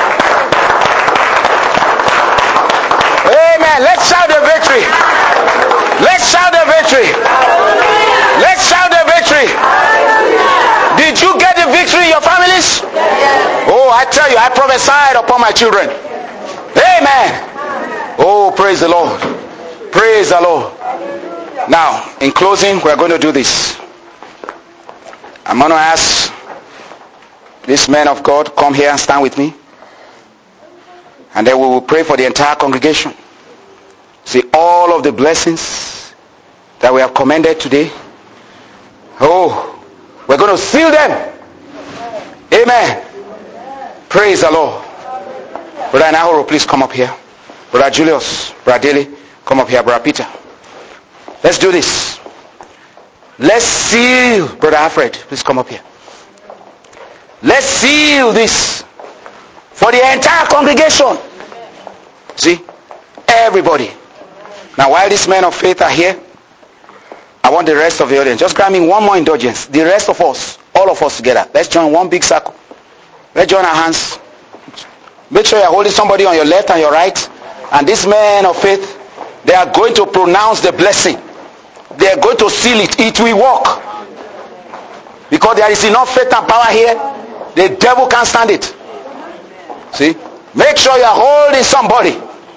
S1: Amen. Let's shout the victory. Let's shout the victory. Let's shout the victory. Did you get the victory in your families? Oh, I tell you, I prophesied upon my children. Amen. Oh, praise the Lord. Praise the Lord. Now, in closing, we're going to do this. I'm going to ask this man of God, come here and stand with me. And then we will pray for the entire congregation. See all of the blessings that we have commended today. Oh, we're going to seal them. Amen. Praise the Lord. Brother Nahoro, please come up here. Brother Julius, Brother Daly, come up here. Brother Peter. Let's do this. Let's seal, Brother Alfred, please come up here. Let's seal this for the entire congregation. See, everybody. Now, while these men of faith are here, I want the rest of the audience. Just grant me one more indulgence. The rest of us, all of us together. Let's join one big circle. Let's join our hands. Make sure you're holding somebody on your left and your right. And these men of faith, they are going to pronounce the blessing. They are going to seal it. It will work. Because there is enough faith and power here. The devil can't stand it. See? Make sure you are holding somebody.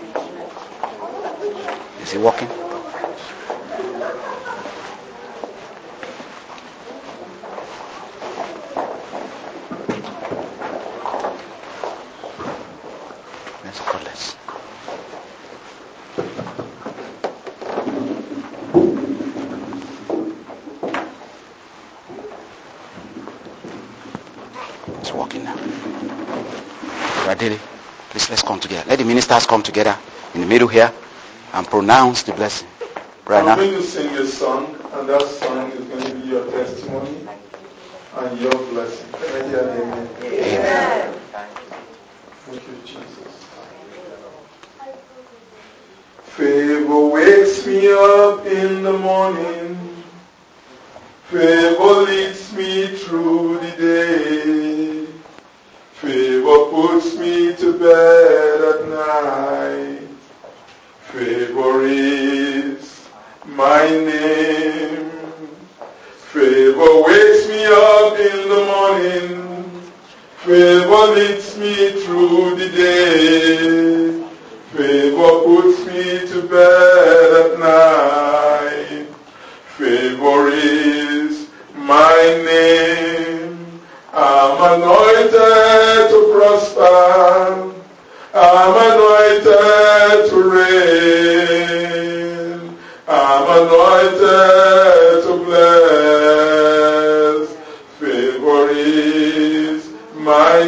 S1: Is he walking? Let's go. Let's. It's walking now. Radili, please let's come together. Let the ministers come together in the middle here and pronounce the blessing. Right now.
S3: I'm going to sing a song, and that song is going to be your testimony and your blessing. Can I hear an amen?
S1: Amen.
S3: Thank you, Jesus. Favor wakes me up in the morning. Favor leads me through the day. Favor puts me to bed at night. Favor is my name. Favor wakes me up in the morning. Favor leads me through the day. Favor puts me to bed at night. Favor is my name. I'm anointed to prosper. I'm anointed to reign. I'm anointed to bless. Favor is my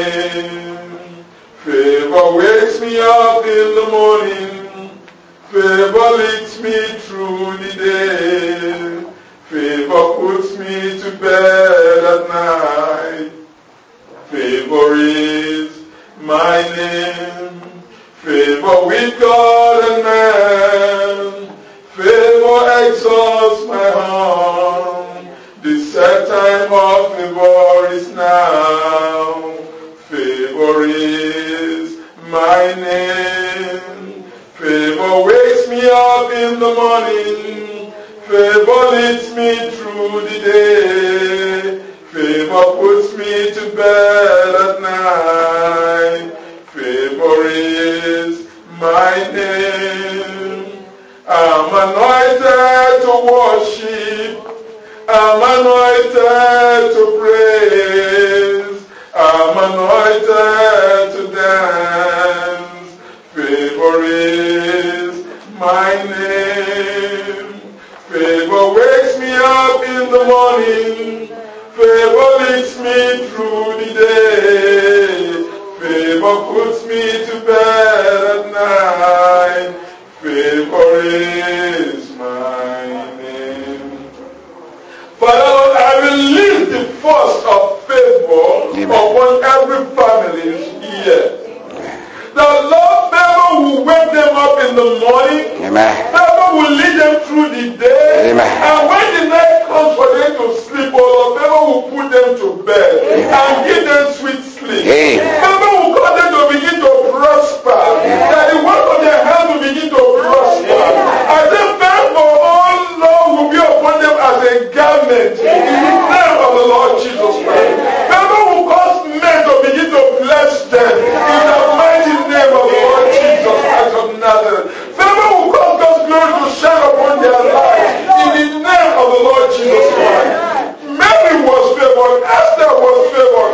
S3: name. Favor wakes me up in the morning. Favor leads me through the day. Favor puts me to bed at night. Favor is my name. Favor with God and man. Favor exalts my home. The set time of favor is now. Favor is my name. Favor wakes me up in the morning. Favor leads me through the day. Favor puts me to bed at night. Favor is my name. I'm anointed to worship. I'm anointed to praise. I'm anointed to dance. Favor is my name. Favor wakes me up in the morning. Favor leads me through the day. Favor puts me to bed at night. Favor is my name. Father Lord, I release the force of favor upon every family here. The Lord favor will wake them up in the morning.
S1: Amen.
S3: Favor will lead them through the day.
S1: Amen.
S3: And when the night comes for them to sleep, oh Lord, favor will put them to bed. Amen. And give them sweet sleep.
S1: Amen.
S3: Favor will cause them to begin to prosper. Amen. That the work of their hands will begin to prosper. Amen. I say favor, oh Lord, will be upon them as a garment. In the name of the Lord Jesus Christ. Favor will cause men to begin to bless them. In the mighty name of the Lord Jesus Christ of Nazareth. Favor will cause God's glory to shine upon their lives. In the name of the Lord Jesus Christ. Mary was favored. Esther was favored.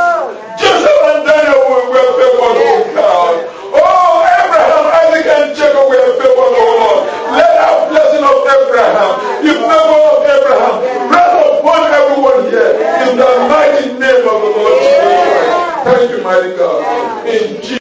S3: Joseph and Daniel were favored, oh God. Oh, Abraham, Isaac, and Jacob were favored, oh Lord. Let our blessing of Abraham, the favor of Abraham, rest upon everyone here. In the mighty name of the Lord Jesus Christ. Thank you, mighty God. In Jesus'